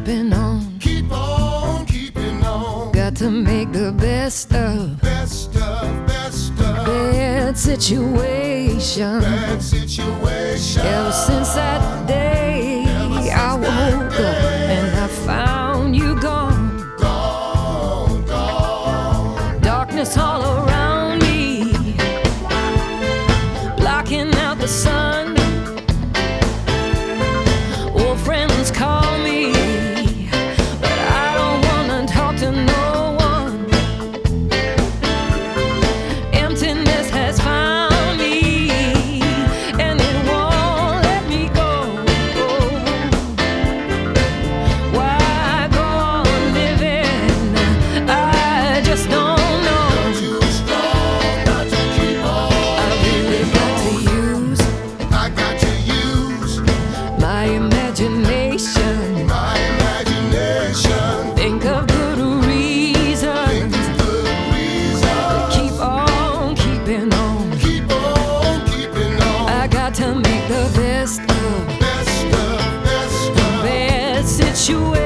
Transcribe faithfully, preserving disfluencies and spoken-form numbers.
keeping on. Keep on keeping on. Got to make the best of Best of, best of bad situation. bad situation. Ever since that day, I woke up and I found you gone. Gone, gone. Darkness all around me, blocking out the sun. Old friends call me, but I don't wanna talk to no one. Emptiness has found me, and it won't let me go. Why go on living? I just don't know. Too strong not to keep on. I really got to use I got to use my imagination. my imagination. Think of good reasons Think of good reasons. keep on keeping on. Keep on keeping on. I got to make the best of Best of, best of bad situation.